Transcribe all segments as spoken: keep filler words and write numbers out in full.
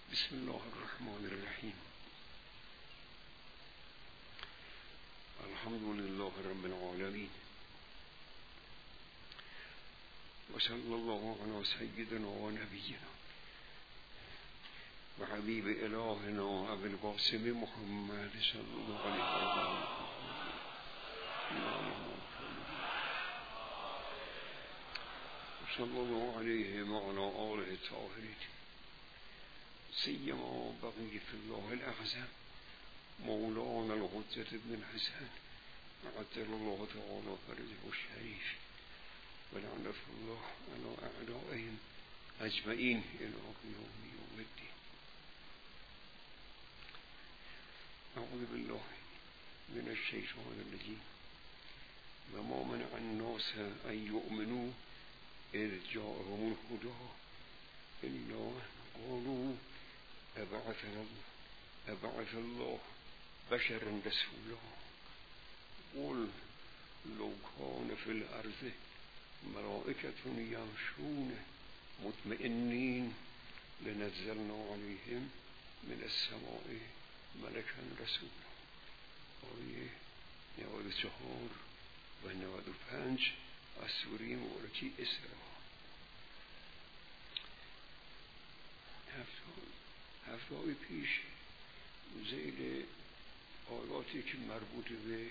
بسم الله الرحمن الرحیم. الحمد لله رب العالمین و صلی الله علی سیدنا و نبینا و حبیب الهنا ابی القاسم محمد صلی الله علیه و آله صلی الله علیه و علی آله الطاهرین سیما بقیة الله الأعظم مولانا الحجة بن الحسن عجل الله تعالى فرجه الشريف ولعنة الله على أعدائهم أجمعين إلى يوم يوم الدين. أعوذ بالله من الشيطان الرجيم. وما منع الناس أن يؤمنوا إذ جاءهم الهدى إلا قالوا أبعث أبعث الله بشرا رسولا قل لو كان في الأرض ملائكة يمشون مطمئنين لنزلنا عليهم من السماء ملكا رسولا. آیه نود و چهار و نود و پنج از سوره مبارکه اسراء. هفته های پیش ذیل آیاتی که مربوط به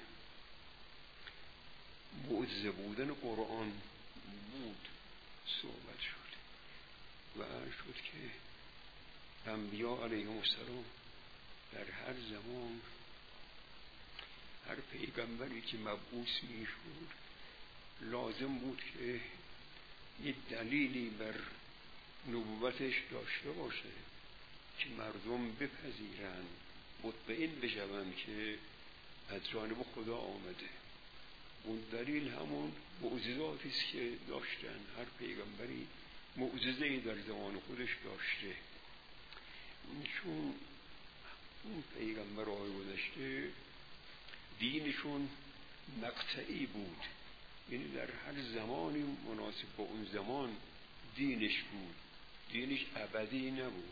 معجزه بودن قرآن بود صحبت شد و عرض شد که انبیا علیهم السلام در هر زمان هر پیغمبری که مبعوث می شد لازم بود که یه دلیلی بر نبوتش داشته باشه که مردم بپذیرند، مطمئن بشوند که از جانب خدا آمده. اون دلیل همون معجزاتی است که داشتن. هر پیغمبری معجزه‌ای در زمان خودش داشته. چون اون پیغمبرهای گذشته دینشون مقطعی بود، یعنی در هر زمانی مناسب با اون زمان دینش بود، دینش ابدی نبود.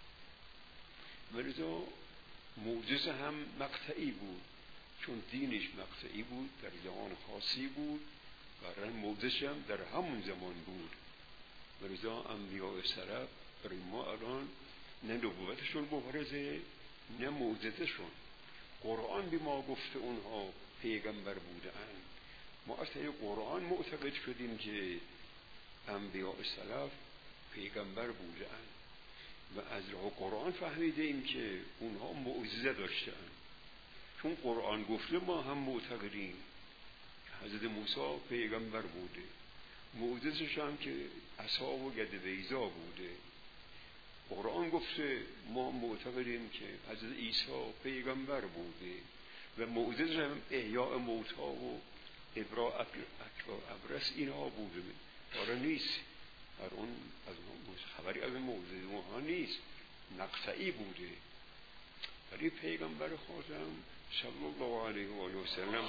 ولذا معجزه هم مقطعی بود، چون دینش مقطعی بود، در زمان خاصی بود، برای معجزه هم در همون زمان بود. ولذا انبیاء سلف برای ما الان نه نبوتشون مبرزه نه معجزهشون. قرآن به ما گفته اونها پیغمبر بودند. ما از طریق قرآن معتقد شدیم که انبیاء سلف پیغمبر بودند و از راه قرآن فهمیدیم که اونها معجزه داشتند. چون قرآن گفته ما هم معتقدیم که حضرت موسی پیغمبر بوده، معجزش هم که عصا و گده بیضا بوده. قرآن گفته ما معتقدیم که حضرت عیسی پیغمبر بوده و معجزش هم احیاء موتی و ابراء ابرص اینها بوده. داره نیست، در اون از خبری از موجود ما نیست، مقطعی بوده. ولی پیغمبر خاتم صلی الله علیه و آله و سلم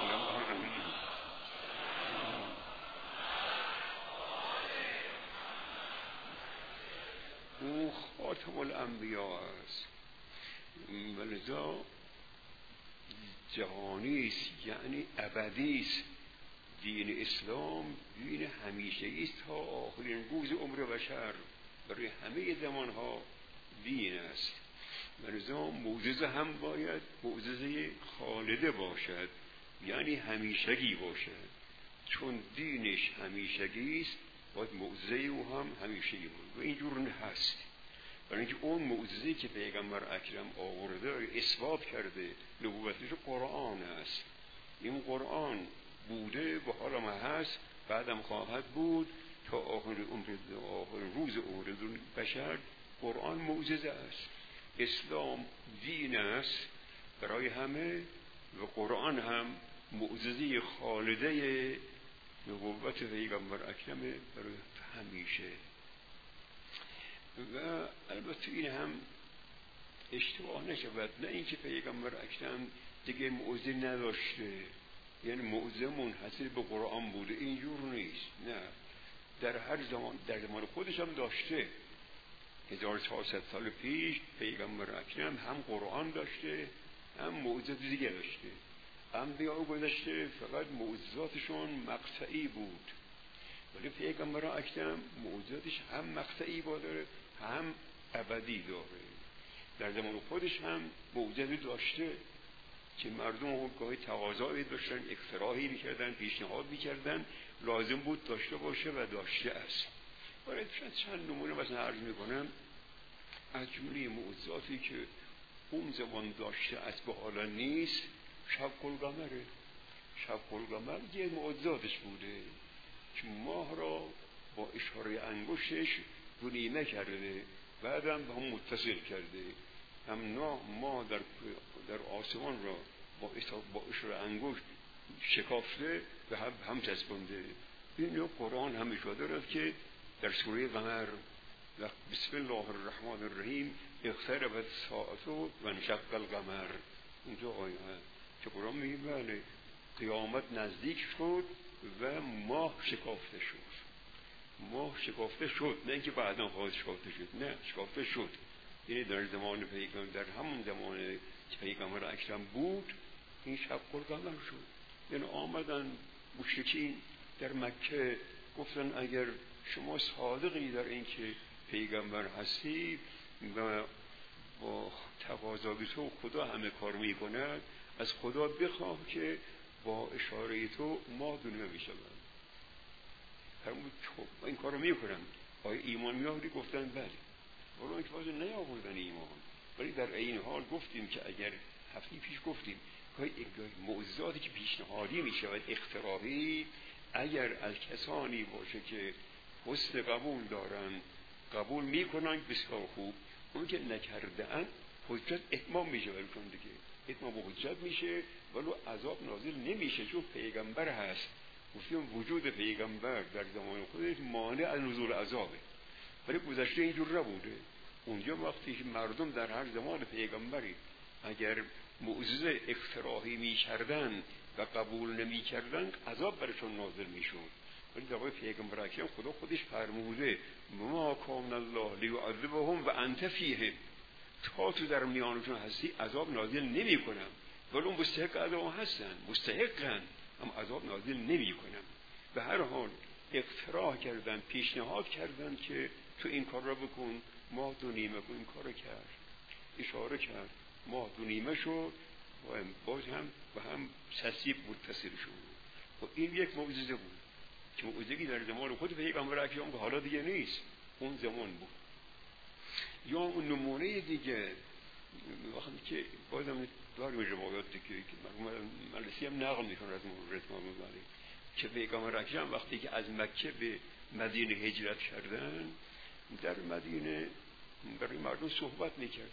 او خاتم الانبیا است. ولذا جهانی است، یعنی ابدی است. دین اسلام دین همیشگی است تا آخرین روز عمر بشر، برای همه زمانها دین است. ولذا معجزه هم باید معجزه خالده باشد، یعنی همیشگی باشد. چون دینش همیشگی است باید معجزه او هم همیشگی باشد و اینجور هست. برای اینکه اون معجزه‌ای که پیغمبر اکرم آورده اثبات کرده نبوتش قرآن است. این قرآن بوده و حالا ما هست، بعدم خواهد بود تا آخر عمر آخر روز عمر بشر. قرآن معجزه است. اسلام دین است برای همه و قرآن هم معجزه خالده نبوت پیغمبر اکرم برای همیشه. و البته این هم اشتباه نشود، نه اینکه پیغمبر اکرم دیگه معجزه نداشته، یعنی معجزه منحصر به قرآن بوده، اینجور نیست. نه، در هر زمان، در زمان خودش هم داشته. هزار و چهارصد سال پیش پیغمبر اکرم هم قرآن داشته هم معجزات دیگه داشته. انبیاء گذشته فقط معجزاتشون مقطعی بود، ولی پیغمبر اکرم معجزاتش هم مقطعی داره هم ابدی داره. در زمان خودش هم معجزه داشته که مردم گاهی تقاضایی داشتن، اقتراحی میکردن، پیشنهاد میکردن، لازم بود داشته باشه و داشته است. برای چند نمونه مثلا عرض میکنم. از جمله معجزاتی که اون زمان داشته است به حالا نیست، شب القمره. شب القمر یه معجزاتش بوده که ماه را با اشاره انگشتش دو نیمه کرده، بعدم به هم متصل کرده. هم ماه در در آسمان را با با اشاره انگشت شکافته و هم هم چسبونده. این قرآن هم اشاره دارد که در سوره قمر بسم الله الرحمن الرحیم اقتربت الساعة و انشق القمر. اونجا آیه که قرآن میگه بله قیامت نزدیک شد و ماه شکافته شد. ماه شکافته شد، نه اینکه بعدا خواهد شکافته شد، نه شکافته شد. یعنی در زمان پیغمبر، در همون زمان که پیغمبر اکرم بود این شب القمر شد. یعنی آمدن مشرکین در مکه گفتن اگر شما صادقی در این که پیغمبر هستی و با تقاضای تو خدا همه کار میکند، از خدا بخواه که با اشاره تو ما دنیا میشود. فرمود خب این کار رو میکنم، آیا ایمان میآوری؟ گفتن بله. ولی اینکه واضح نیاوردن ایمان، ولی در این حال گفتیم که اگر هفته پیش گفتیم که معجزاتی که پیشنهادی میشود اختراعی، اگر از کسانی باشه که حسن قبول دارن قبول میکنن بسیار خوب، اون که نکردن حجت اتمام میشه برشون دیگه، اتمام حجت میشه ولو عذاب نازل نمیشه، چون پیغمبر هست. گفتیم وجود پیغمبر در زمان خودش مانع از نزول عذابه، ولی گذشته اینجور نبوده. اونجا وقتی که مردم در هر زمان پیغمبری اگر معجزه اختراعی میکردن و قبول نمیکردن عذاب برشون نازل میشد. ولی در پیغمبر اکرم خدا خودش فرموده ما کان الله لیعذبهم و انت فیهم، تا تو در میانشون هستی عذاب نازل نمی کنم، ولی اون مستحق عذاب هستن، مستحقن، هم عذاب نازل نمی کنم. به هر حال اقتراح کردن، پیشنهاد کردن که تو این کار را بکن، ما دو نیمه کن. این کار را کرد، اشاره کرد، ما دو نیمه شد و باز هم و هم چسیب متصل شد. و این یک معجزه بود که معجزه‌ای در زمان خود پیغمبر اکرم که حالا دیگه نیست، اون زمان بود. یا اون نمونه دیگه وقتی که بازم داریم روایات دیگه که ملسی هم نقل میکنه از مورد مبارک که پیغمبر اکرم وقتی که از مکه به مدینه هجرت کردن، در مدینه برای مردم صحبت میکردن،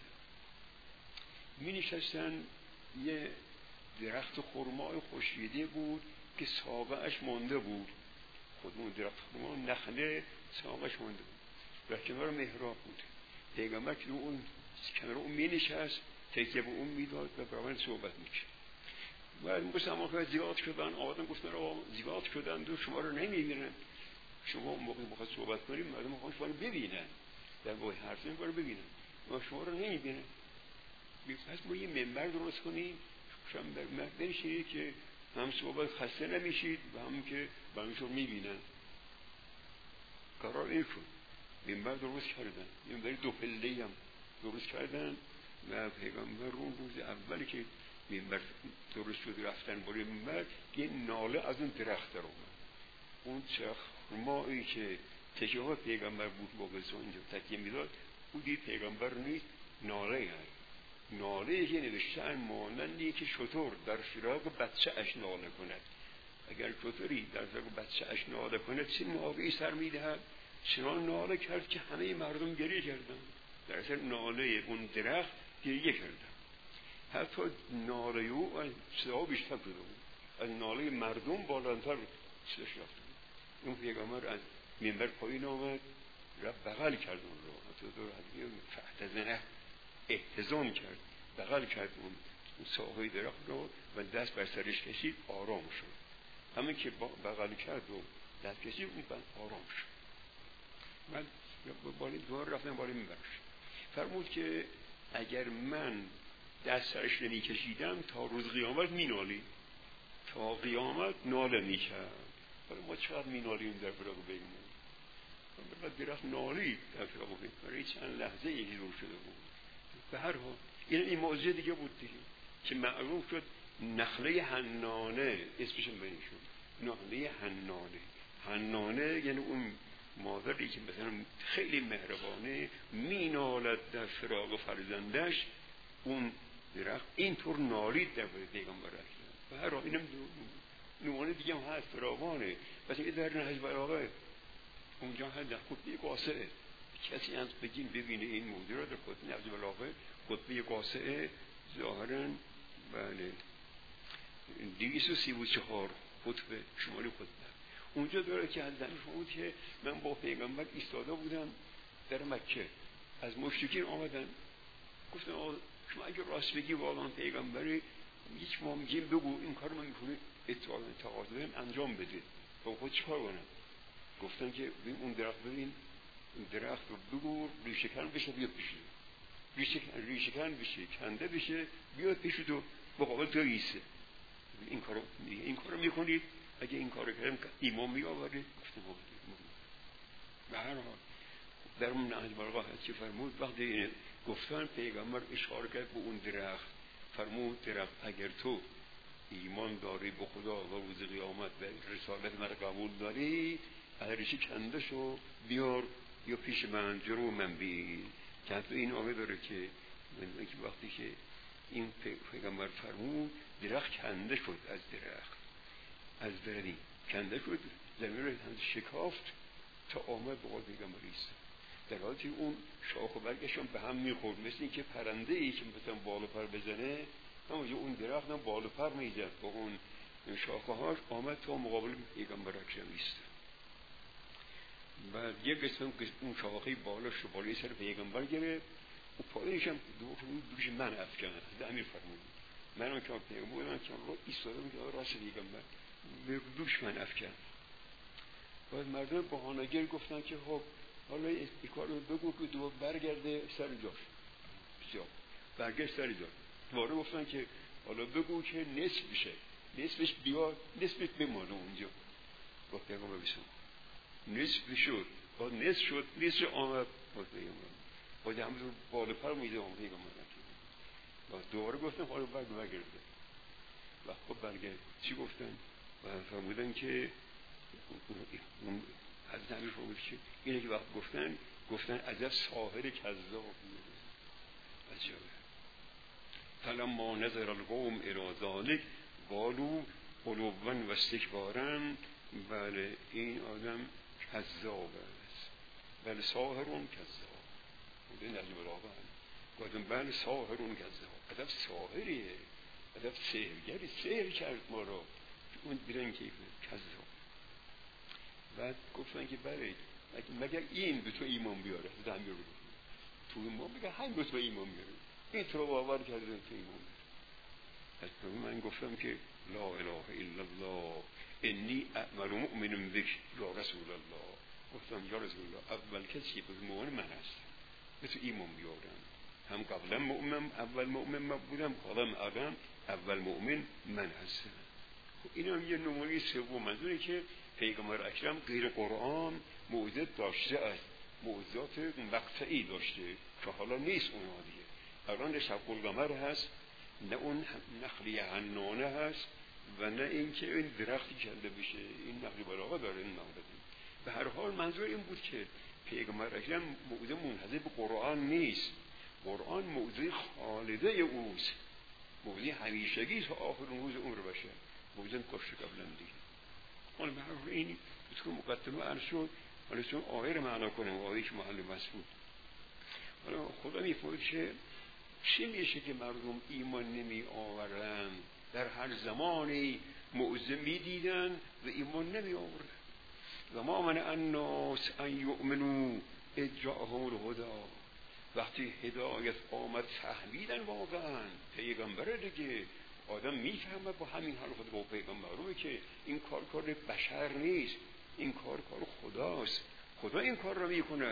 می نشستن. یه درخت خرمای خشکیده بود که ساقه‌اش مانده بود، خودمون درخت خرما نخله ساقه‌اش مانده بود، در کنار محراب بود. پیغمبر که اون کنار اون می نشست، تکیه به اون میداد و برای صحبت میکرد. و مسلمان که زیاد شدن، آدم گفتن رو زیاد شدن و شما رو نمیبینن، شما اون موقع موقع صحبت کنیم مردم میخوان شما رو ببینن، در واقع حرف نمی‌کنن ببینن، ما شما رو نمیبینن. پس ما یه منبر درست کنیم، شما بنشینید که هم صحبت خسته نمیشید و هم که برایشون میبینن. قرار این شد منبر درست کردن، منبر دو پله‌ای هم درست کردن و پیغمبر اون روز اولی که منبر درست شد رفتن برای منبر، یه ناله از اون درخت در اومد. اون خرمایی که تکیه ها پیغمبر بود موقع اینجا تکیه میداد، او دید پیغمبر نیست، ناله هست. ناله که نوشتن مانندی که شتر در فراق بچه اش ناله کند. اگر شتری در فراق بچه اش ناله کند چه موقعی سر میدهد؟ چنان ناله کرد که همه مردم گریه کردن. در اصل ناله اون درخت گریه کردن. حتی ناله او از صدا بیشتر شده بود، از ناله مردم بالاتر صداش رفته بود. اون پیغمبر از منبر پایین آمد، رفت بغل کرد اون رو، حتی دور حدیث فاحتضنه، احتضان کرد، بغل کرد اون ساقه درخت رو و دست بر سرش کشید، آرام شد. همین که بغل کرد و دست کشید اون آرام شد. من بالا دوباره رفتم بالا منبرش، فرمود که اگر من دست سرش نمیکشیدم تا روز قیامت مینالی، تا قیامت ناله میکرد. حالا ما چقدر مینالیم در فراق پیغمبر، بعد درخت نالی در فراق پیغمبر برای چند لحظه یکی رو شده بود. به هر حال این این موضوع دیگه بود دیگه که معروف شد نخله حنانه، اسمش هم بنی شد نخله حنانه. حنانه یعنی اون مادری که مثلا خیلی مهربانه مینالد در فراق فرزندش، اون درخت اینطور نالید در پیغمبر اکرم. به هر حال اینم نمونه دیگه هم هست فراوانه. پس این در نهج البلاغه اونجا هست در خطبه قاصعه، کسی از بگین ببینه این موضوع را در خطبه نهج البلاغه، خطبه قاصعه ظاهرا بله دویست و سی و چهار خطبه شمالی خطبه، اونجا داره که از زمین فرمود که من با پیغمبر ایستاده بودم در مکه، از مشرکین آمدن گفتن آقا شما اگه راست بگی واقعا پیغمبری هیچ ما میگیم بگو این کار من میکنه اعتقاد داریم انجام بده، با خود چیکار کنم؟ گفتن که ببین اون درخت ببین اون درخت رو بگو ریشه کن بشه بیاد پیش ریشه ریشه کن بشه کنده بشه بیاد پیش تو مقابل تو ایسته. این کارو این کارو میکنید اگه این کارو کردم ایمان میآوره. گفتم به هر حال در اون نهج البلاغه چه فرمود وقتی گفتن پیغمبر اشاره کرد به اون درخت، فرمود درخت اگر تو ایمان داری به خدا و روز قیامت و رسالت من قبول داری ریشه کنده شو بیار یا پیش من جلو من بی. که حتی این آمه داره که من که وقتی که این پیغمبر فرمود درخت کنده شد، از درخت از بردی کنده شد، زمین رو شکافت تا آمد به قول پیغمبر ایست، در حالی اون شاخ و برگشون به هم میخورد، مثل این که پرنده ای که مثلا بال و پر بزنه همونجا اون درخت هم بال و پر میزد با اون شاخه هاش، آمد تا مقابل پیغمبر اکرم ایست. بعد یک قسم اون شاخه بالاش رو بالای سر پیغمبر گرفت و پایینش هم دوش من افکن از امیر فرمود من هم که پیغمبر بودم که رو ایستاده بود که راست پیغمبر دوش من افکن. بعد مردم بهانه‌گر گفتن که خب حالا این کار رو بگو که دوباره برگرده سر جاش، بسیار برگشت سر جاش. دوباره گفتن که حالا بگو که نصف بشه، نصفش بیاد نصفش بمانه اونجا. گفت پیغمبر بسیار نصف شد، بعد نصف شد نصف آمد باز پیغمبر باید همون بالا پر میده آمد پیغمبر نکنه. بعد دوباره گفتن حالا برگ برگرده و خب برگرد چی گفتن؟ و فرمودن که اون از زمین فرمود که اینه که وقت گفتن گفتن عجب ساحر کذاب عجب. فلما نظر القوم الی ذلک قالوا علوا و استکبارا، بله این آدم کذاب است، بله ساحرون کذاب بوده نهج البلاغه گفتن بله ساحرون کذاب، عجب ساحریه عجب سحرگری سحر کرد ما را اون بیرن که کذاب. بعد گفتن که بله مگر این به تو ایمان بیاره زمین رو تو ایمان بگه همین به تو ایمان بیاره، این تو رو باور کرده تو ایمان بیاره. من گفتم که لا اله الا الله انی اعمل مؤمن بک یا رسول الله. گفتم یا رسول الله اول کسی به مؤمن من است به تو ایمان بیارم، هم قبلا مؤمن اول مؤمن من بودم قبلا آدم اول مؤمن من هستم. این هم یه نمونه سوم از اونه که پیغمبر اکرم غیر قرآن معجزات داشته است، معجزات مقطعی داشته که حالا نیست اونها دیگه. الان شق القمر هست، نه اون نخلی حنانه هست و نه این که این درختی کنده بشه. این نقل بلاغه داره این مورد. به هر حال منظور این بود که پیغمبر اکرم معجزه منحصر به قرآن نیست، قرآن معجزه خالده اوست، معجزه همیشگی تا آخر روز عمر بشه، معجزه کشته قبلا دیگه. حالا به هر حال این تو مقدمه عرض شد. حالا چون آیه رو معنا کنم، آیه که محل بحث بود. حالا خدا میفرماید که چی میشه که مردم ایمان نمی آورن؟ در هر زمانی معجزه میدیدن و ایمان نمی آوردن. و ما منع الناس ان یؤمنوا اذ جاءهم الهدی. وقتی هدایت آمد فهمیدن واقعا پیغمبر دیگه. آدم میفهمه با همین حرف با پیغمبره که این کار کار بشر نیست، این کار کار خداست، خدا این کار رو میکنه.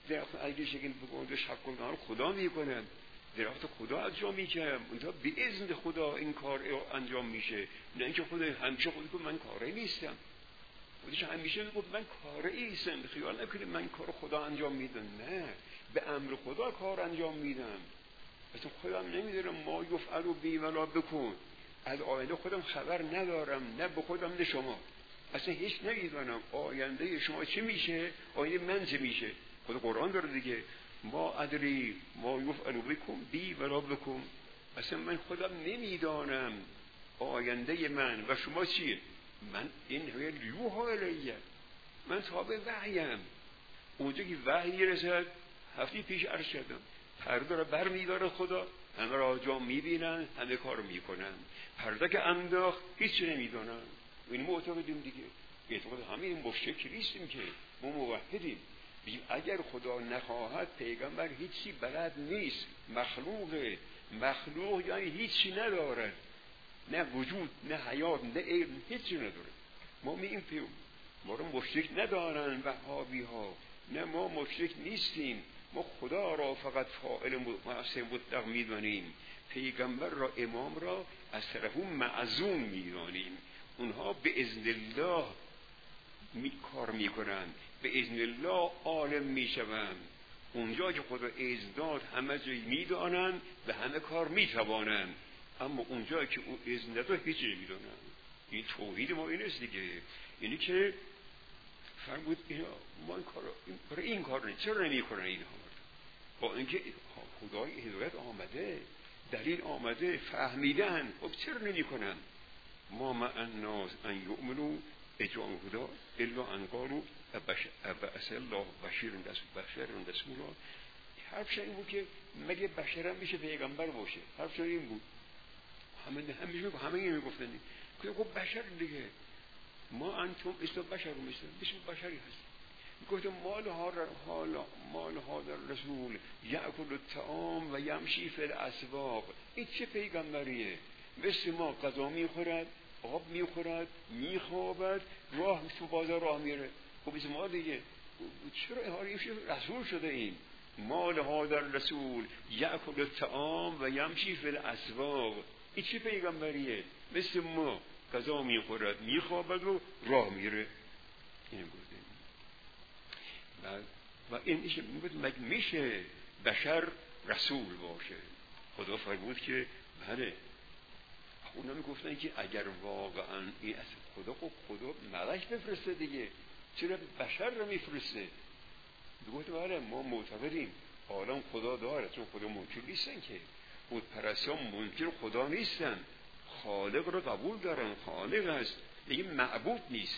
درخت اگه شکل بگوندش حق رو خدا میکنن، درخت خدا انجام میکنم اونجا به اذن خدا این کار انجام میشه، نه اینکه خدا همیشه خود که من کاری نیستم، خودش همیشه میگه من کاری نیستم، خیال نکنید من کار خدا انجام میدم، نه به امر خدا کار انجام میدم. اصلا خودم نمیدونم ما یفعل بی ولا بکن، از آینده خودم خبر ندارم، نه به خودم نه شما، اصلا هیچ نمیدونم آینده شما چی میشه، آینده من چی میشه. خود قرآن داره دیگه ما ادری ما یفعل بکن بی ولا بکن، اصلا من خودم نمیدانم آینده من و شما چیه. من این هوی یوها الیه، من تابع وحیم. اونجا که وحی رسد هفته پیش عرض کردم پرده را بر میداره خدا، همه را جا میبینن، همه کار میکنن. پرده که انداخت هیچی نمیدونن. این معتقدیم دیگه، اعتقاد همین مشرک نیستیم که ما موحدیم. اگر خدا نخواهد پیغمبر هیچی بلد نیست، مخلوقه، مخلوق یعنی هیچی نداره، نه وجود نه حیات نه علم، هیچی نداره. ما میگیم پیو ما رو مشرک ندارن وهابی ها، نه ما مشرک نیستیم، ما خدا را فقط فاعل محسن مطلق میدانیم، پیغمبر را امام را از طرف اون معزوم میدانیم. اونها به اذن الله می کار میکنن، به اذن الله عالم میشوند. اونجا که خدا اذن داد همه جای میدانن و همه کار میتوانن، اما اونجا که او اذن نداد هیچی نمیدانن. این توحید ما این است دیگه، اینی که فرمود اینا ما این کار برای این کار نه، چرا نمیکنن اینها؟ با اینکه خدای هدایت آمده، دلیل آمده، فهمیدن، خب چرا نمیکنن؟ ما مع الناس ان یؤمنوا اجماع خدا الا ان قالوا ابعث الله بشیر بشیر رسولا. حرفش این بود که مگه بشرم میشه پیغمبر باشه؟ حرفش این بود. همه همیشه همه این میگفتن که خب بشر دیگه، ما انتم مثل بشر مثل مثل بشری هست. گفتم مال ها حالا مال ها در رسول یأکل الطعام و یمشی فی الاسواق. این چه پیغمبریه؟ مثل ما غذا میخورد، آب میخورد، میخوابد، راه تو بازار راه میره. خب مثل ما دیگه، چرا این رسول شده؟ این مال ها در رسول یأکل الطعام و یمشی فی الاسواق. این چه پیغمبریه؟ مثل ما غذا میخورد، میخوابد و راه میره. این گفته و این مگه میشه بشر رسول باشه؟ خدا فرمود که بله. اونا میگفتن که اگر واقعا این از خدا، خب خدا ملک بفرسته دیگه، چرا بشر رو میفرسته؟ گفت بله ما معتقدیم عالم خدا داره، چون خدا منکر نیستن که، بود پرستان منکر خدا نیستن، خالق رو قبول دارن، خالق هست، دیگه معبود نیست.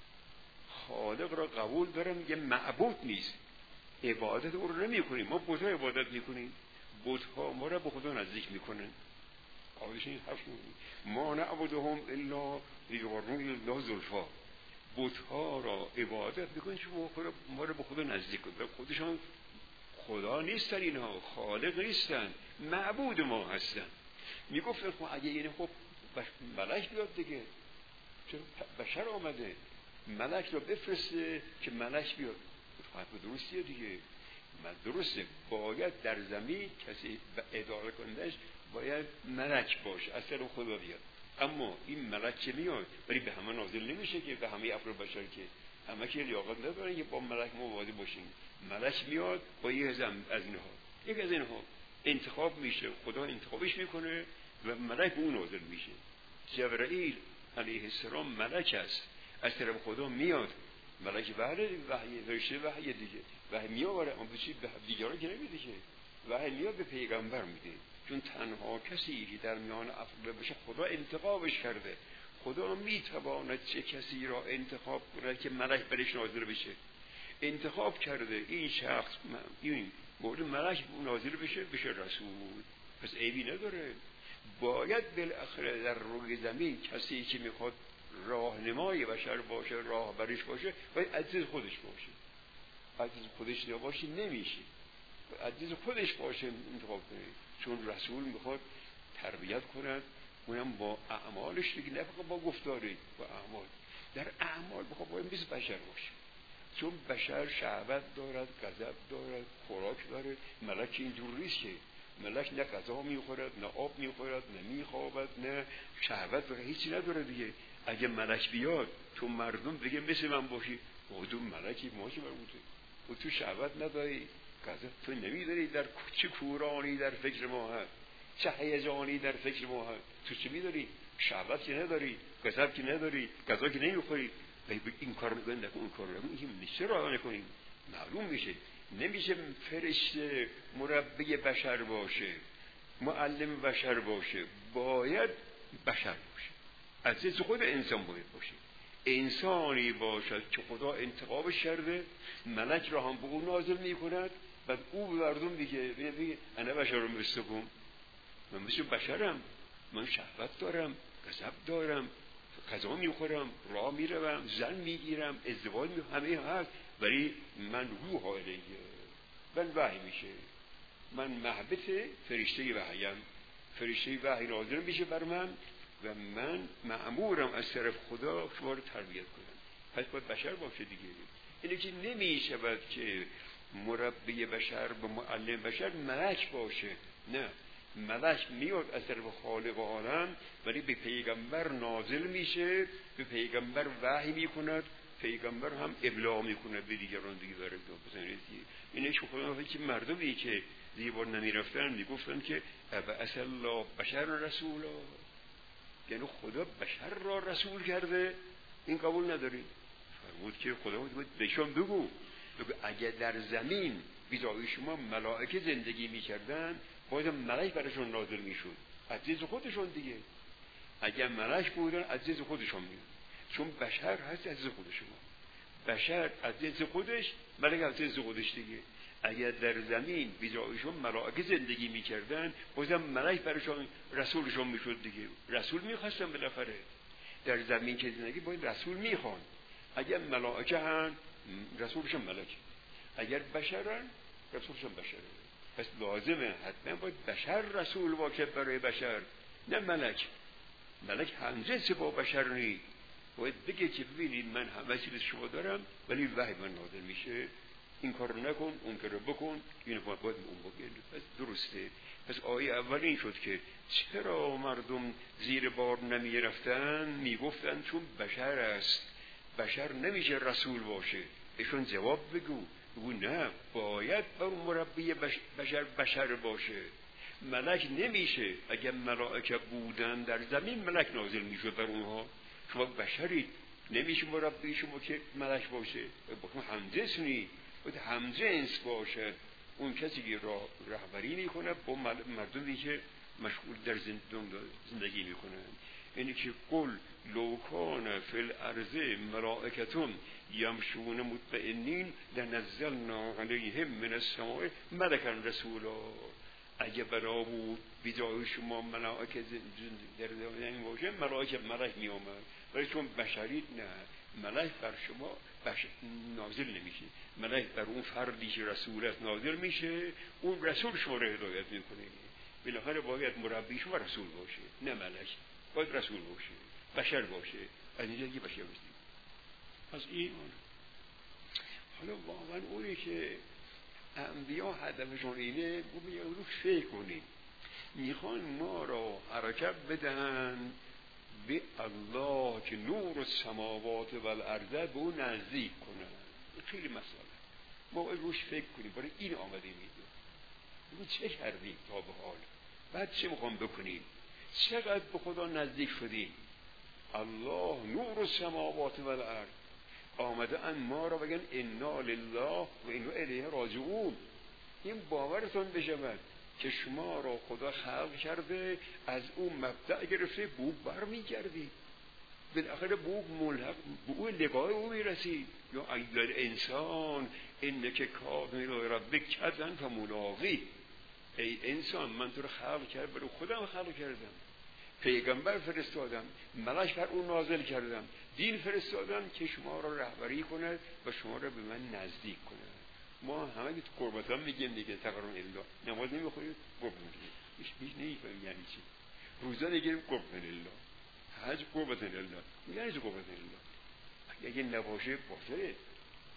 خالق را قبول دارم، یه معبود نیست. عبادت او رو نمی کنیم، ما بت‌ها عبادت میکنیم، بت‌ها ما را به خدا نزدیک میکنن. قاعدش این حرف میگیم ما نعبدهم الا لیقربونا الله زلفا. بت‌ها را عبادت میکنیم چون ما را به خدا نزدیک کنن. خودشان خدا نیستن، اینها خالق نیستن، معبود ما هستن. میگفتن خب اگه اینه خب ملک بیاد دیگه، چون بشر آمده، ملک را بفرسته که ملک بیاد. حرف درستیه دیگه، درسته. باید در زمین کسی اداره کندش باید ملک باشه، اصلا خدا بیاد. اما این ملک که میاد ولی به همه نازل نمیشه که به همه افراد بشر، که همه که لیاقت ندارن که با ملک مواجه باشیم. ملک میاد با یک از اینها، یک از اینها انتخاب میشه، خدا انتخابش میکنه و ملک به اون نازل میشه. جبرائیل علیه السلام ملک است، از طرف خدا میاد. ملک بله وحی داشته، وحی دیگه وحی میآوره، اما به چی؟ به دیگران که نمیده که، وحی میاد به پیغمبر میده، چون تنها کسی که در میان افراد بشه خدا انتخابش کرده. خدا میتواند چه کسی را انتخاب کنه که ملک برش نازل بشه، انتخاب کرده این شخص، این مورد ملک نازل بشه بشه رسول. پس عیبی نداره. باید بالاخره در روی زمین کسی که میخواد راهنمای بشر باشه، راهبرش باشه، باید عزیز خودش باشه. عزیز خودش نباشه نمیشه، عزیز خودش باشه انتخاب کنه، چون رسول میخواد تربیت کند، اونم با اعمالش دیگه، نه فقط با گفتاری، با اعمال. در اعمال بخواد باید مثل بشر باشه. چون بشر شهوت دارد، غضب دارد، خوراک داره. ملک اینجور نیست که ملک نه غذا میخورد، نه آب میخورد، نه میخوابد، نه شهوت داره، هیچی نداره دیگه. اگه ملک بیاد تو مردم بگه مثل من باشی، تو ملکی ما چه برموده؟ و تو شهوت نداری، غضب تو نمیداری، در چه کورانی در فکر ما هست، چه هیجانی در فکر ما هست. تو چه میداری؟ شهوت که نداری، غضب که نداری، غذا که نمیخوری. این کار نکن، نکن اون کار نکن، این میشه راه نکنیم. معلوم میشه نمیشه فرشته مربی بشر باشه، معلم بشر باشه، باید بشر باشه، از جنس خود انسان باید باشه. انسانی باشد که خدا انتخابش کرده، ملک را هم به او نازل میکند، بعد او به مردم میگه ببین انا بشرم مثلکم، من مثل بشرم، من شهوت دارم، غضب دارم، غذا میخورم، راه میروم، زن میگیرم، ازدواج می همه هست، ولی من روح الیه، من وحی میشه، من محبت فرشته وحیم، فرشته وحی نازل میشه بر من و من مأمورم از طرف خدا شما رو تربیت کنم. پس باید بشر باشه دیگه. اینه که نمیشود که مربی بشر و معلم بشر ملک باشه. نه، ملک میاد از طرف خالق عالم، ولی به پیغمبر نازل میشه، به پیغمبر وحی میکند، پیغمبر هم ابلاغ میکنه به دیگران دیگه برای بزنید. اینه که خدا میگه که مردمی که دیوار نمیرفتن میگفتن که ابعث الله بشر رسولا، یعنی خدا بشر را رسول کرده. این قبول نداری؟ فرمود که خدا بود بهشون بگو بگو اگر در زمین بیزای شما ملائکه زندگی میکردن، باید ملائک براشون نازل میشد، از جنس خودشون دیگه. اگر ملائک بودن از جنس خودشون میاد، چون بشر هست از جنس خود شما، بشر از جنس خودش، ملائک از جنس خودش دیگه. اگر در زمین بیزایشون ملائکه زندگی میکردن، بازم ملائک براشون رسولشون میشد دیگه. رسول میخواستن بالاخره در زمین که زندگی باید رسول میخوان. اگر ملائکه هن رسولشون ملائکه، اگر بشرن رسولشون بشره. پس لازمه حتما باید بشر رسول واکب برای بشر، نه ملک. ملک همجنس با بشر نی. باید بگه که ببینید من همه چیز شما دارم ولی وحی من نازل میشه، این کار نکن، اون کار بکن، این باید اون بگید. پس درسته. پس آیه اول این شد که چرا مردم زیر بار نمی رفتن؟ می گفتن چون بشر است، بشر نمیشه رسول باشه. ایشون جواب بگو بگو نه، باید بر مربی بشر بشر باشه، ملک نمیشه. اگر ملائکه بودن در زمین ملک نازل میشد بر اونها. شما بشرید، نمیشه مربی شما که ملک باشه، با همجنس نی، باید همجنس باشه. اون کسی که را رهبری میکنه با مردمی که مشغول در زندگی میکنن. اینی که قل لو کان فی الارض ملائکة یمشون مطمئنین لنزلنا علیهم من السماء ملکا رسولا. اگه بنا بود بیجای شما ملائکه در زمین باشه، ملائکه ملک می آمد، ولی چون بشرید نه، ملک بر شما بشر نازل نمیشه. ملک بر اون فردی که رسول است نازل میشه، اون رسول شما رو هدایت میکنه. بالاخره باید مربی شما رسول باشه، نه ملک. باید رسول باشه، بشر باشه. از اینجا که بشر باشید. پس این حالا واقعا اونی که انبیا هدفشون اینه، ببین رو فکر کنیم، میخوان ما را حرکت بدن به الله که نور السماوات و الارض به اون نزدیک کنن. خیلی مسئله ما باید روش فکر کنیم. برای این آمدیم میدون بگو چه کردیم تا به حال، بعد چه میخوام بکنیم، چقدر به خدا نزدیک شدیم. الله نور السماوات و الارض، آمده ان ما را بگن انا لله و انا الیه راجعون. این باورتون بشود که شما را خدا خلق کرده، از اون مبدأ گرفته بو بر میگردی، بالاخره بو ملحق به اون لقای او میرسی. یا ایل انسان انک کادن الی ربک کدن فملاقی. ای انسان من تو رو خلق کردم، برای خودم خلق کردم، پیغمبر فرستادم، ملک بر اون نازل کردم، دین فرستادم که شما را رهبری کند و شما را به من نزدیک کند. ما همه که تو قربتان میگیم دیگه، تقرون الله، نماز نمیخوریم قربتان الله، هیچ هیچ نمیفهمیم یعنی چی. روزه نگیریم قربتان الله، حج قربتان الله، یعنی چی قربتان الله؟ اگه نباشه باطله.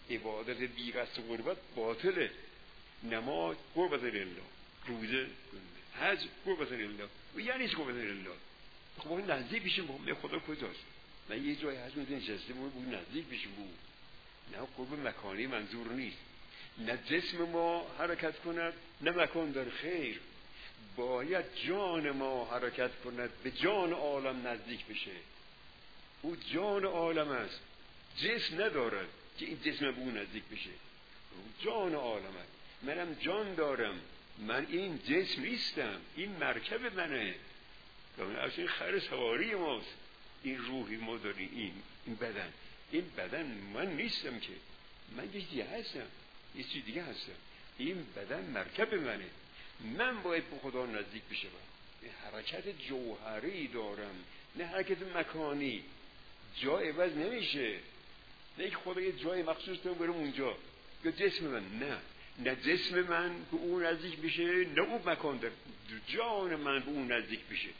عبادت بی قصد قربت باطله. نماز قربت لله، روزه حج قربت لله. و یعنی چی قربت لله؟ خب اون نزدیک بشیم به خدا کجاست؟ من یه جای حج می‌دونم نشسته بود نزدیک بشیم بود. نه قرب مکانی منظور نیست. نه جسم ما حرکت کند نه مکان در خیر. باید جان ما حرکت کند به جان عالم نزدیک بشه. او جان عالم است، جسم ندارد که این جسم به اون نزدیک بشه. او جان عالم است. منم جان دارم، من این جسم نیستم، این مرکب منه. از این خر سواری ماست. این روحی ما داریم، این این بدن این بدن من نیستم که، من یه چیزی هستم، یه چیز دیگه هستم. این بدن مرکب منه. من باید به خدا نزدیک بشم. حرکت جوهری دارم نه حرکت مکانی. جا عوض نمیشه. نه یک خدا یه جای مخصوص دارم برم اونجا. یا جسم من نه نه جسم من به اون نزدیک بشه نه اون مکان در جان من به اون نزدیک بشه.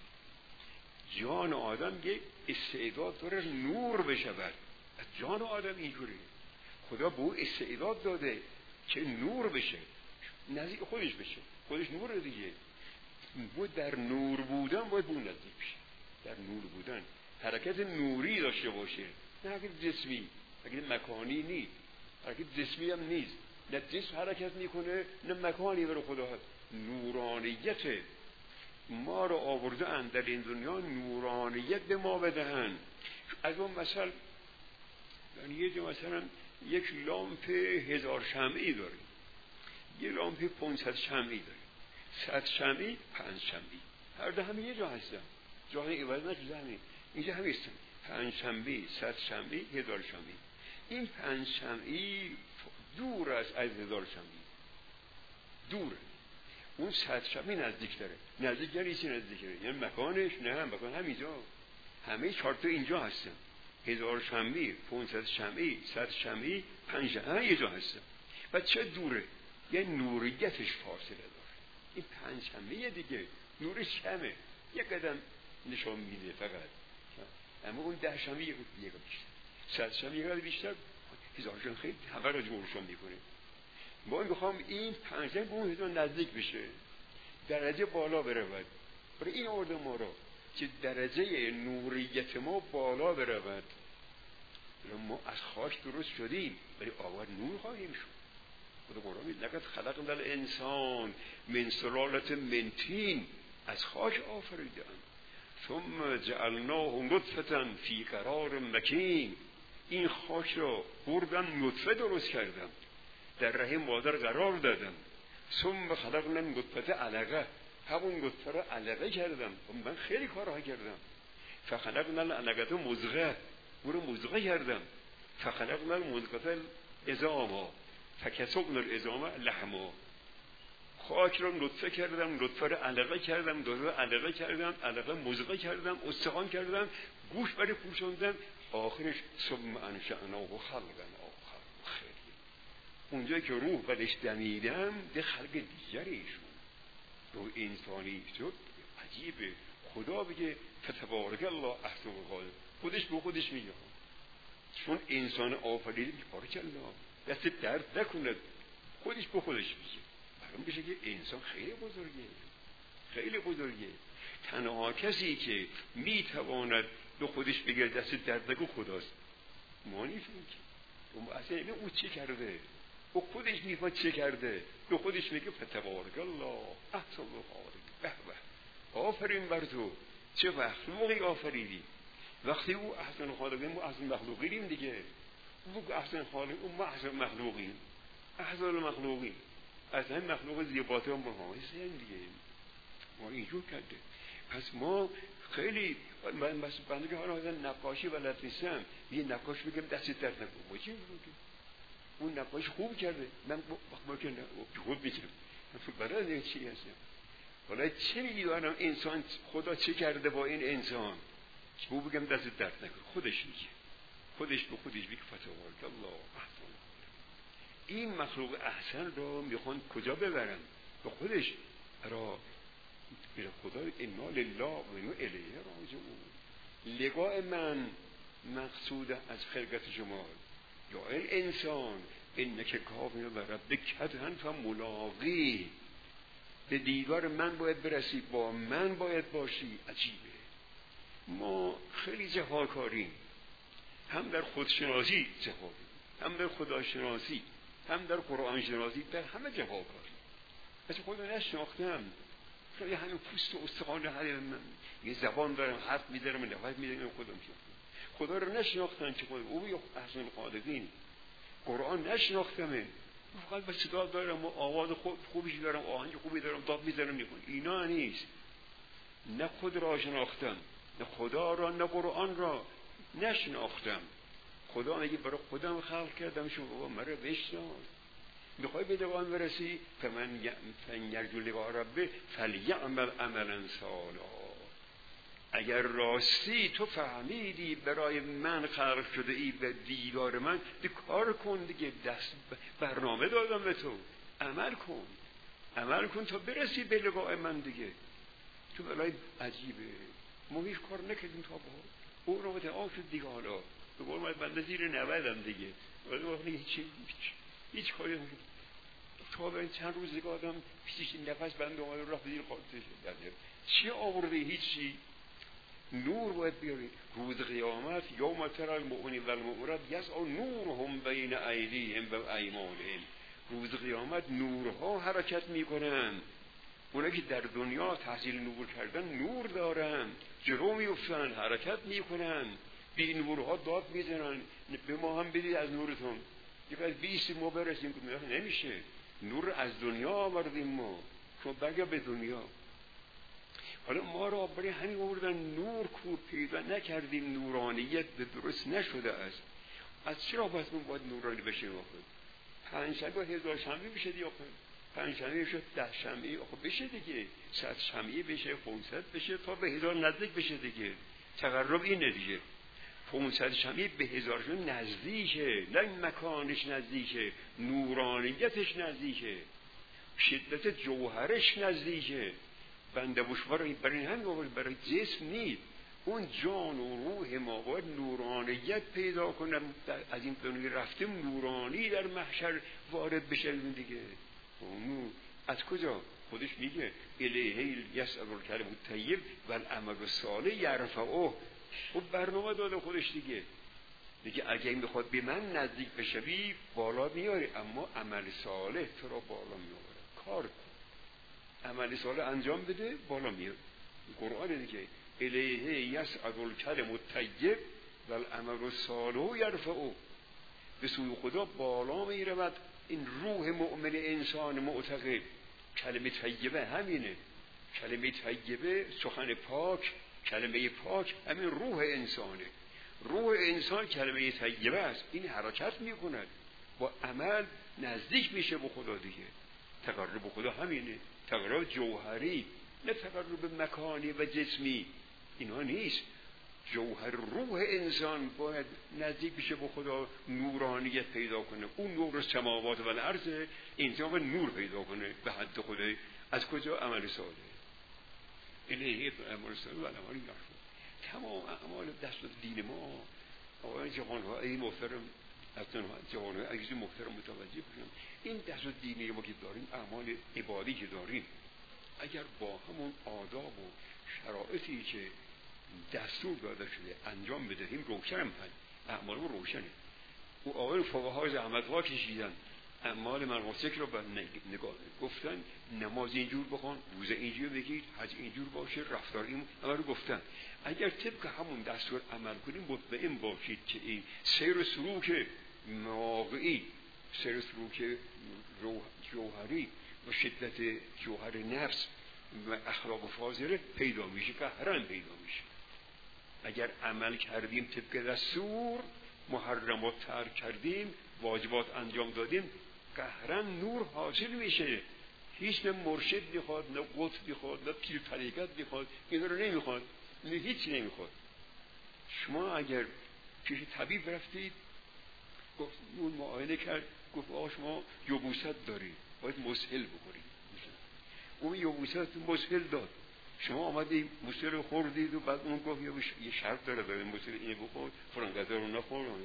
جان آدم یک استعداد داره نور بشود. جان آدم اینجوری خدا به او استعداد داده که نور بشه، نزدیک خودش بشه. خودش نور دیگه. باید در نور بودن باید به اون نزدیک بشه. در نور بودن حرکت نوری داشته باشه، نه حرکت جسمی. حرکت مکانی نیست، حرکت جسمی هم نیست. نه جسم حرکت میکنه نه مکانی برای خدا هست. نورانیت ما رو آورده اند در این دنیا، نورانیت به ما بدهن. از اون مثلا یعنی یه جا مثلا یک لامپ هزار شمعی داره، یه لامپ پانصد شمعی داره، صد شمعی پنج شمعی، هر دو همین یه جا هستن، جای عوض نشده. همین اینجا همین هستن، پنج شمعی، صد شمعی، هزار شمعی. این پنج شمعی دور است از هزار شمعی، دوره. اون صد شمعی نزدیک داره. نزدیک یعنی چی نزدیک داره؟ یعنی مکانش نه مکان همینجا، همه چهار تا اینجا هستن. هزار شمعی، پانصد شمعی، صد شمعی، پنج شمعی یه جا هستن. و چه دوره؟ یعنی نوریتش فاصله داره. این پنج شمعی دیگه نورش کمه، یک قدم نشان میده فقط. اما اون ده شمعی یک قدم بیشتر، صد شمعی یک قدم بیشتر، هزار شمعی خیلی همه را جورشان میکنه. ما میخوام این پنج شمعی به اون هزار نزدیک بشه، درجه بالا برود. برای این آورده ما را که درجه نوریت ما بالا برود. ما از خاک درست شدیم ولی آوار نور خواهیم شد. خدا قرآن میگه لقد خلقنا الانسان من سلالة من طین، از خاک آفریدم. ثم جعلناه نطفة فی قرار مکین، این خاک را بردم نطفه درست کردم، در رحم مادر قرار دادم. ثم خلقنا نطفة علقه، همون نطفه را علقه کردم. من خیلی کارها کردم. فخلقنا العلقة مضغه، او رو مضغه کردم. فخلقنا المضغة عظاما فکسونا العظام لحما. خاک رو نطفه کردم، نطفه رو علقه کردم، دوباره علقه کردم، علقه مضغه کردم، استخوان کردم، گوش برای پوشاندم، آخرش ثم انشأناه خلقا آخر. خیلی اونجا که روح بدش دمیدم ده خلق دیگری شد، روح انسانی شد. عجیبه. خدا بگه فتبارک الله احسن الخالقین، خودش به خودش میگه چون انسان آفریده بارک الله، دست درد نکند، خودش به خودش میگه. برام بشه که انسان خیلی بزرگه، خیلی بزرگه. تنها کسی که میتواند به خودش بگه دست درد نکن خداست. ما نیستیم که اون اصلا اینه او چه کرده، او خودش میفهمه چه کرده، به خودش میگه فتبارک الله احسن الخالقین. به به، آفرین بر تو، چه مخلوقی آفریدی. وقتی او احسن خالقین، ما احسن مخلوقیم دیگه. او احسن خالق، او ما احسن مخلوقیم، احسن المخلوقین. از همین مخلوق زیباته هم مقایسه هم دیگه. ما اینجور کرده. پس ما خیلی من بس بنده که حالا نقاشی بلد نیستم، یه نقاش بگم دست درد نکن، ما چی میگم؟ اون نقاش خوب کرده، من با که خوب میگم برای چی هستم. حالا چه میدونم انسان خدا چه کرده با این انسان که او بگم دست درد نکن. خودش میگه، خودش به خودش میگه فتبارک الله احسن. این مخلوق احسن را میخوان کجا ببرن؟ به خودش را میره. خدا انا لله و انا الیه راجعون. لقاء من مقصود از خلقت شما. یا این انسان انک کافر و ربک کدحن فملاقی، به دیدار من باید برسی، با من باید باشی. عجیبه، ما خیلی جفاکاریم، هم در خودشناسی جفاکاریم، هم در خداشناسی، هم در قرآن شناسی، در همه جفاکاریم. مثل خود نشناختم، شاید همین پوست و استخوان من یه زبان دارم، حرف می‌زنم، نفس می‌زنم، خودم شناختم. خدا رو نشناختم که خود او یا احسن الخالقین. قرآن نشناختمه، فقط به صدا دارم و آواز خوب خوبی دارم، آهنگ خوبی دارم، داد می‌زنم می‌کنم. اینا نیست. نه خود را شناختم، نه خدا را، نه قرآن را نشناختم. خدا میگه برای خودم خلق کردم، شما مرا بشناس. میخوای به دوام برسی، فمن یرجو لقاء ربه فلیعمل عملا صالحا. اگر راستی تو فهمیدی برای من خلق شده ای، به دیدار من، دی کار کن دیگه، دست برنامه دادم به تو، عمل کن، عمل کن تا برسی به لقاء من دیگه. تو بلای عجیبه، ما هیچ کار نکردیم تا با اون رو متعاق شد دیگه. حالا به قول من بنده زیر نودم دیگه، ولی وقتی هیچ هیچ هیچ کاری نمی‌کنم. تا به چند روز دیگه آدم پیشش نفس بنده آمده رفت دیر خالصش داده. چی آورده؟ هیچی. نور باید بیاری. روز قیامت یوم تری المؤمنین و المؤمنات یسعی نورهم بین ایدیهم و ایمانهم. روز قیامت نورها حرکت میکنن. اونا که در دنیا تحصیل نور کردن نور دارن، جلو میفتن، حرکت میکنن، بی نورها داد میزنن به ما هم بدید از نورتون. یک از بیست ما برسیم که نمیشه. نور از دنیا آوردیم ما، شما برگه به دنیا. حالا ما را برای همین آوردن نور کو پیدا نکردیم، نورانیت به درست نشده است. از چرا باید باید نورانی بشه؟ آخه پنج شنبه هزار شنبه بشه دیگه، آخه پنج شنبه شد ده شنبه، آخه بشه دیگه، صد شنبه بشه، پانصد بشه، تا به هزار نزدیک بشه دیگه. تقرب اینه دیگه. پانصد شنبه به هزار شنبه نزدیکه، نه مکانش نزدیکه، نورانیتش نزدیکه، شدت جوهرش نزدیکه. بنده بشوار برای همین برای جسم نیست، اون جان و روح ما باید نورانیت پیدا کنم. از این دنیا رفتیم نورانی در محشر وارد بشیم دیگه. اونو از کجا؟ خودش میگه الیه یسعد الکلم الطیب و العمل الصالح یرفعه. خب برنامه داده خودش دیگه. دیگه اگه این بخواد به من نزدیک بشوی بالا میاری، اما عمل صالح تو را بالا میاره. کار کن، عمل صالح انجام بده، بالا میاره. قرآن دیگه الیه یسعد الکلم الطیب و العمل الصالح یرفعه. به سوی خدا بالا میرود این روح مؤمن انسان معتقد. کلمه طیبه همینه، کلمه طیبه سخن پاک، کلمه پاک همین روح انسانه. روح انسان کلمه طیبه است. این حرکت میکند، با عمل نزدیک میشه به خدا دیگه. تقرب به خدا همینه، تقرب جوهری، نه تقرب مکانی و جسمی. اینا نیست. جوهر روح انسان باید نزدیک بشه به خدا، نورانیت پیدا کنه. اون نور سماوات و الارض انسان نور پیدا کنه به حد خدا. از کجا؟ عمل صالح. الیه عمل صالح و العمل یرفعه. تمام اعمال دست دین ما، آقایان جوان‌ها ای محترم، اصلا جوان‌ها عزیز محترم متوجه بشن، این دست دینی ما که داریم، اعمال عبادی که داریم، اگر با همون آداب و شرایطی که دستور داده شده انجام بدهیم، روشن هم اعمال ما روشنه. او آقایان فقها زحمت‌ها کشیدن، اعمال مناسک رو به نگاه گفتن، نماز اینجور بخون، روزه اینجور بگید، حج اینجور باشه، رفتار این اما رو گفتن. اگر طبق همون دستور عمل کنیم، مطمئن باشید که این سیر و سلوک واقعی، سیر و سلوک جوهری و شدت جوهر نفس و اخلاق فاضله پیدا میشه، قهرن پیدا میشه. اگر عمل کردیم طبق دستور، محرمات ترک کردیم، واجبات انجام دادیم، قهرن نور حاصل میشه. هیچ نه مرشد میخواد، نه قطب میخواد، نه پیر طریقت میخواد، اینا رو نمیخواد، نه هیچی نمیخواد. شما اگر پیش طبیب رفتید، گفت اون معاینه کرد، گفت آقا شما یبوست دارید، باید مسهل بخورید. اون یبوست مسهل داد، شما آمدید مسهل خوردید و بعد اون گفت یه شرط داره برای مسهل اینو بخور، فلان غذا رو نخور،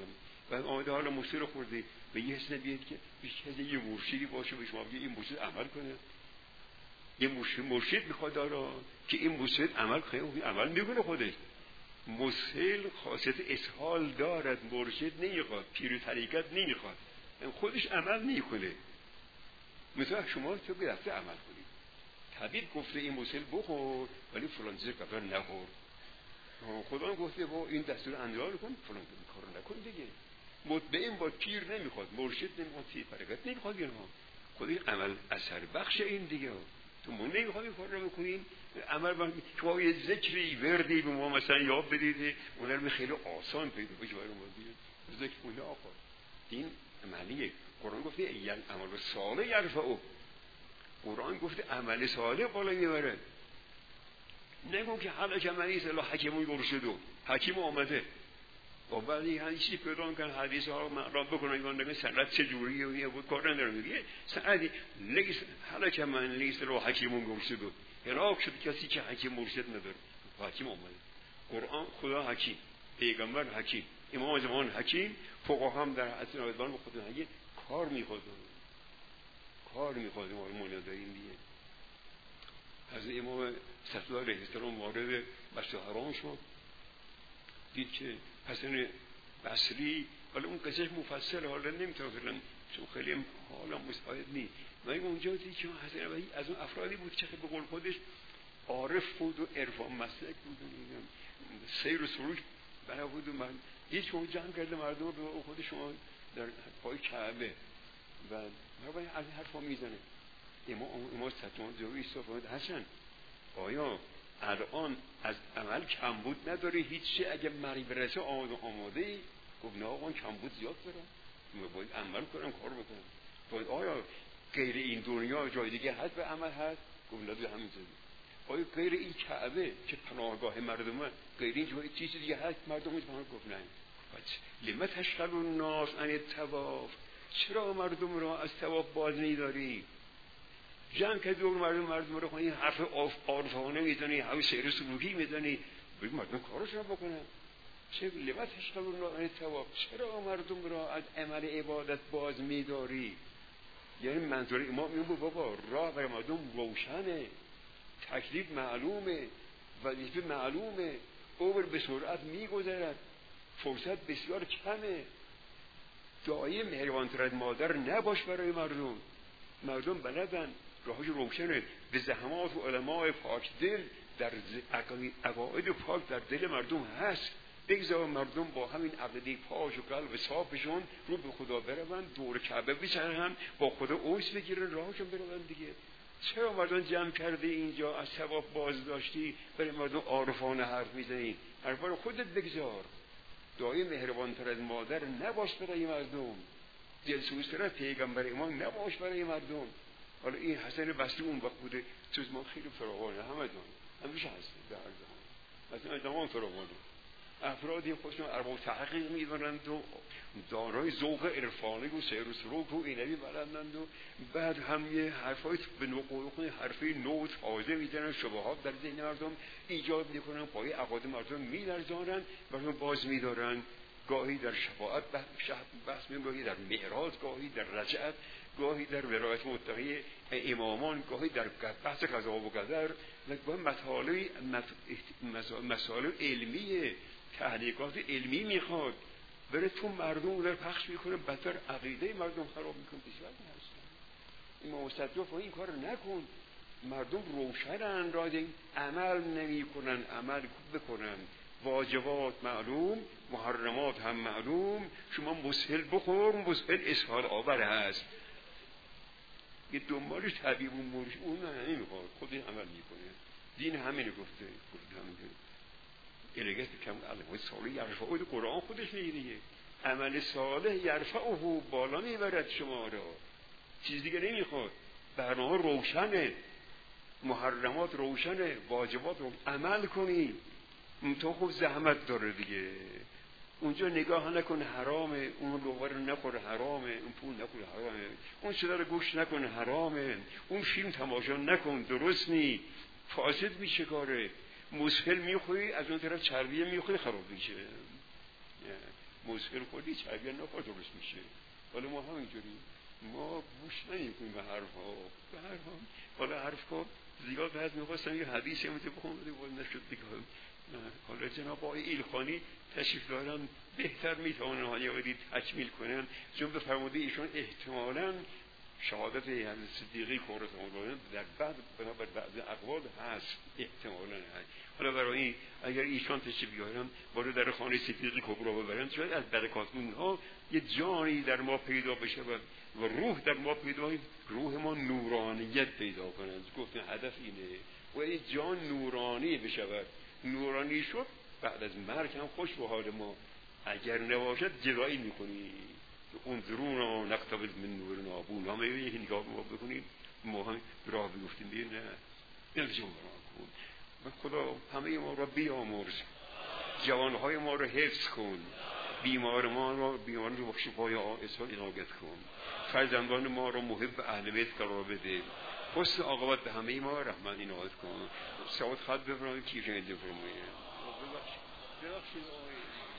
بعد آمده حالا موسی رو خوردی به یه حس نبید که بیشتر یه مرشدی باشه به شما بگه این مرشد عمل کنه. یه مرشد مرشد میخواد داره که این مرشد عمل کنه، عمل میکنه خودش. مسهل خاصیت اسهال دارد، مرشد نمیخواد، پیر طریقت نمیخواد، خودش عمل نمیکنه. مثلا شما تو به دفعه عمل کنید، طبیب گفته این مسهل بخور ولی فلان چیز قبلا نخور، خدا هم گفته با این دستور انجام کن فلان کارو نکن دیگه. مطمئن با پیر نمیخواد، مرشد نمیخواد، پیر طریقت نمیخواد، اینها خودش عمل اثر بخش این دیگه. تو ما نمیخواد این کار رو بکنیم، عمل با شما یه ذکری وردی به ما مثلا یاد بدید، اون رو خیلی آسان پیدا بشه برای ما دیگه. ذکر اون آقا این عملیه. قرآن گفته یعنی عمل صالح یرفعه، قرآن گفته عمل صالح بالا میبره. نگو که حالا که من ایست الله حکیمون گرشدو حکیم آمده و بعدی هنچی پیدا کن حدیث ها من را بکنن ایمان نگه سنت چجوریه و یه بود کار نداره میگه سنتی لیس حالا که من لیست الله حکیمون گرشدو هراک شد کسی که حکیم مرشد نداره، حکیم آمده. قرآن خدا حکیم، پیغمبر حکیم، امام زمان حکیم، فقها هم در حسن آیدان به خود حکیم کار میخواد کار میخواد ما رو داریم دیگه. از امام صفدار علیه السلام وارد بسته حرام شد، دید که حسن بصری، حالا اون قصهش مفصل حالا نمیتونم فرن چون خیلی حالا مساعد نیست، من اونجا دید که حسن بصری از اون افرادی بود که به قول خودش عارف بود و عرفان مسلک بود و سیر و سروش بنا بود و من هیچ که جمع کرده مردم رو خود شما در پای کعبه و مرا از این حرفا میزنه. امام امام ستمان جوی ایستاد حسن آیا الان از عمل کمبود نداری هیچی؟ اگه مری برسه آماده آماده ای؟ گفت نه آقا کمبود زیاد دارم، من باید عمل کنم کار بکنم. باید آیا غیر این دنیا جای دیگه هست به عمل هست؟ گفت نه همین جایی. آیا غیر این کعبه که پناهگاه مردمه غیر این جای چیزی دیگه هست مردم پناه؟ گفت نه. لما تشغل الناس عن الطواف، چرا مردم را از طواف باز نمی‌داری؟ جمع که دور مردم مردم رو خونی حرف عارفانه میزنی، حرف سیر سلوکی میزنی، بگید مردم کارش را بکنن. چه لما تشغل الناس عن الطواف، چرا مردم را از عمل عبادت باز می‌داری؟ یعنی منظور امام این بود بابا راه برای مردم روشنه، تکلیف معلومه، وظیفه معلومه، عمر به سرعت میگذرد، فرصت بسیار کمه. دایم مهربان‌تر مادر نباش برای مردم. مردم بلدن، راهش روشنه. به زحمات و علماء پاک دل در عقاید پاک در دل مردم هست. بگذار مردم با همین عقیده پاک و قلب صافشون رو به خدا برون، دور کعبه بچرخن، با خدا اوج بگیرن، راهشون برون دیگه. چرا مردم جمع کرده اینجا از ثواب باز داشتی برای مردم عارفانه حرف میزنی؟ حرفا رو خودت بگذار. دایم مهربان‌تر از مادر نباش برای مردم، دلسوزتر از پیغمبر ایمان نباش برای مردم. حالا این حسن بصری اون وقت بوده، جز ما خیلی فراوانه، همه دان همیشه هست در زمان، مثلا زمان فراوانه. افرادی خودشون ارباب تحقیق می‌دونند و دارای ذوق عرفانی و سیر و سلوک و اینوی بلدند و بعد هم یه حرفای به نوع حرفی نو تازه میزنن، شبهات در ذهن مردم ایجاد میکنن، پای عقاید مردم میلرزانن، مردم باز میدارن. گاهی در شفاعت بحث می‌کنن، گاهی در معراج، گاهی در رجعت، گاهی در ولایت مطلقه امامان، گاهی در بحث قضا و قدر و گاهی مطالب مسائل علمی، تحقیقات علمی میخواد بره تو مردم در پخش میکنه، بدتر عقیده مردم خراب میکنه. بسیار هستن امام صدوق این کار نکن. مردم روشنن، راضی عمل نمی کنن، عمل بکنن. واجبات معلوم، محرمات هم معلوم. شما مسهل بخور، مسهل اسهال آور هست. یه دنبالش طبیب و مرشد اون نمیخواد، خودش عمل میکنه. دین همینه گفته، گفته همینه. الگت کم علم صالح یرفعه، قرآن خودش میگه عمل صالح یرفعه، بالا میبرد شما را، چیز دیگه نمیخواد. برنامه روشنه، محرمات روشنه، واجبات رو عمل کنی. تو خوب زحمت داره دیگه. اونجا نگاه نکن حرامه، اون لغمه رو نخور حرامه، اون پول نخور حرامه، اون صدا رو گوش نکن حرامه، اون فیلم تماشا نکن درست نی، فاسد میشه کاره. مسهل میخوری از اون طرف چربیه میخوری خراب میشه. مسکر خوردی چربی نخور درست میشه. حالا ما همینجوری ما گوش نمیکنیم به حرفها به حرفها حالا حرفها زیاد از میخواستم یه حدیثی هم بخونم ولی نشد دیگه. حالا جناب آقای ایلخانی تشریف دارن بهتر میتونن حالی تکمیل کنن، چون به فرموده ایشون احتمالاً شهادت حضرت صدیقی کورت مولانا در بعد بنابر بعض اقوال هست، احتمالاً هست. حالا برای این اگر ایشان تشریف بیارن وارد در خانه صدیقی کبرا ببرن شاید از برکات اونها یه جانی در ما پیدا بشه و و روح در ما پیدا، روح ما نورانیت پیدا کنند. گفتن هدف اینه و این جان نورانی بشود. نورانی شد بعد از مرگ هم خوش به حال ما، اگر نباشد جدایی میکنی. اون درون نقتبض من نور نابون همه یه نگاه ما بکنیم ما هم راه بیفتیم بیر نه نمیشون برا کن و خدا همه ما را بیامرز، جوانهای ما را حفظ کن، بیمار ما را بیماران رو شفای اسلام عنایت کن، فرزندان ما را محب اهل بیت قرار بده، حسن عاقبت به همه ما رحمت عنایت کن. سعادت خط بفرمایید کی شنیده فرمایید. ببخشید ببخشید